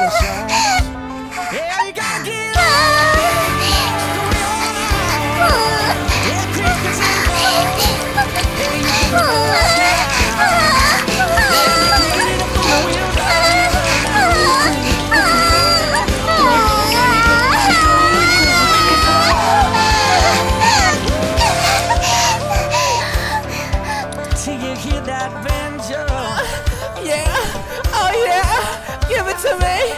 emotions. Yeah, you gotta get up. Yeah, quick as it goes. Yeah, you can lose now. Yeah, you get it up on the wheel now. Till you hear that banjo. Yeah, oh yeah, give it to me.